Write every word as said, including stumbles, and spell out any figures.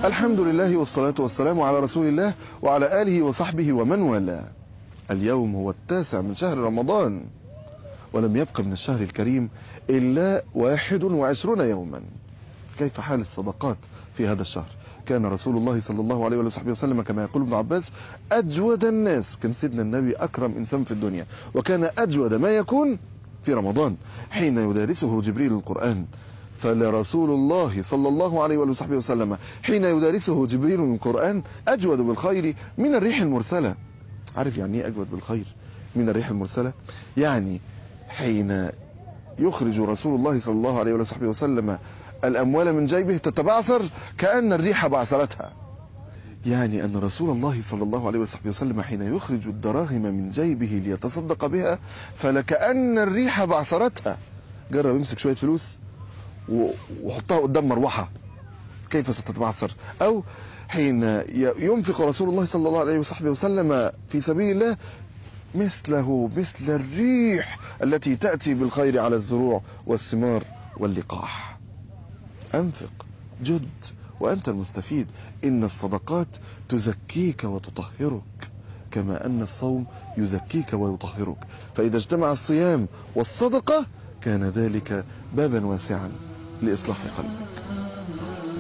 الحمد لله والصلاة والسلام على رسول الله وعلى آله وصحبه ومن والاه. اليوم هو التاسع من شهر رمضان، ولم يبق من الشهر الكريم إلا واحد وعشرون يوما. كيف حال الصدقات في هذا الشهر؟ كان رسول الله صلى الله عليه وصحبه وسلم كما يقول ابن عباس أجود الناس. كان سيدنا النبي أكرم إنسان في الدنيا، وكان أجود ما يكون في رمضان حين يدارسه جبريل القرآن. فلرسول الله صلى الله عليه وصحبه وسلم حين يدارسه جبريل القرآن أجود بالخير من الريح المرسلة. عارف يعني ايه أجود بالخير من الريح المرسلة؟ يعني حين يخرج رسول الله صلى الله عليه وصحبه وسلم الأموال من جيبه تتبعثر كأن الريح بعثرتها. يعني أن رسول الله صلى الله عليه وصحبه وسلم حين يخرج الدراهم من جيبه ليتصدق بها فلكأن الريح بعثرتها. جرب يمسك شوية فلوس وحطها قدام مروحة، كيف ستتبعثر؟ أو حين ينفق رسول الله صلى الله عليه وصحبه وسلم في سبيل الله مثله مثل الريح التي تأتي بالخير على الزروع والثمار واللقاح. أنفق، جد، وأنت المستفيد. إن الصدقات تزكيك وتطهرك كما أن الصوم يزكيك ويطهرك. فإذا اجتمع الصيام والصدقة كان ذلك بابا واسعا لإصلاح قلبك.